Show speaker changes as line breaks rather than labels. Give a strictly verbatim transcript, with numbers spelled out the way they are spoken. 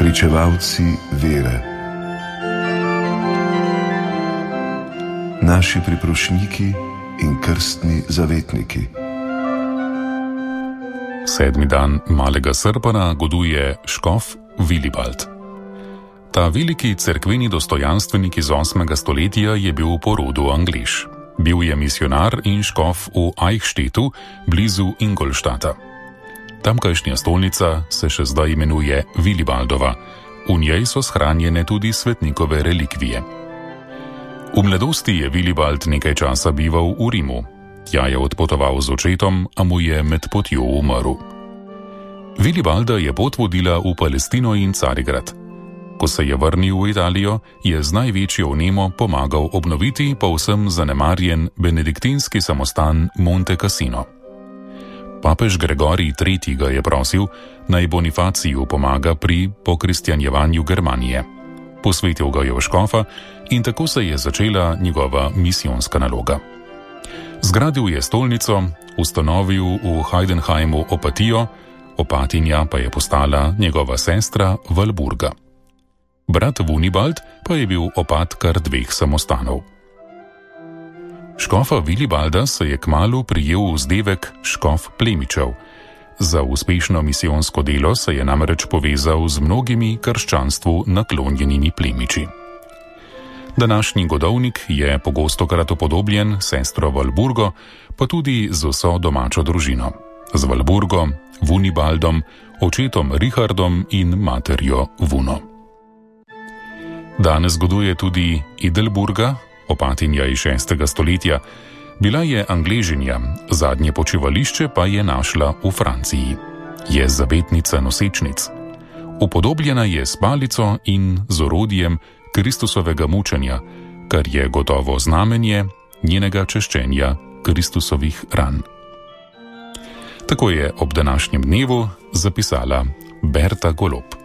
pričevalci vere, naši priprošniki in krstni zavetniki.
Sedmi dan malega srpana goduje škof Vilibald. Ta veliki cerkveni dostojanstvenik iz osmega stoletja je bil po rodu Anglež. Bil je misionar in škof v Eichstättu, blizu Ingolstadta. Tamkajšnja stolnica se še zdaj imenuje Vilibaldova. V njej so shranjene tudi svetnikove relikvije. V mladosti je Vilibald nekaj časa bival v Rimu. Tja je odpotoval z očetom, a mu je med potjo umrl. Vilibalda je pot vodila v Palestino in Carigrad. Ko se je vrnil v Italijo, je z največjo vnemo pomagal obnoviti povsem zanemarjen benediktinski samostan Monte Cassino. Papež Gregorij tretji ga je prosil, naj Bonifaciju pomaga pri pokristjanjevanju Germanije. Posvetil ga je v škofa in tako se je začela njegova misijonska naloga. Zgradil je stolnico, ustanovil v Heidenheimu opatijo, opatinja pa je postala njegova sestra Walburga. Brat Vunibald pa je bil opat kar dveh samostanov. Škofa Vilibalda se je kmalu prijel vzdevek škof plemičev. Za uspešno misijonsko delo se je namreč povezal z mnogimi krščanstvu naklonjenimi plemiči. Današnji godovnik je pogostokrat upodobljen sestro Walburgo, pa tudi z vso domačo družino. Z Walburgo, Vunibaldom, očetom Richardom in materjo Vuno. Danes goduje tudi Idelburga, opatinja iz šestega stoletja. Bila je Angležinja, zadnje počivališče pa je našla v Franciji. Je zavetnica nosečnic. Upodobljena je s palico in z orodjem Kristusovega mučenja, kar je gotovo znamenje njenega češčenja Kristusovih ran. Tako je ob današnjem dnevu zapisala Berta Golob.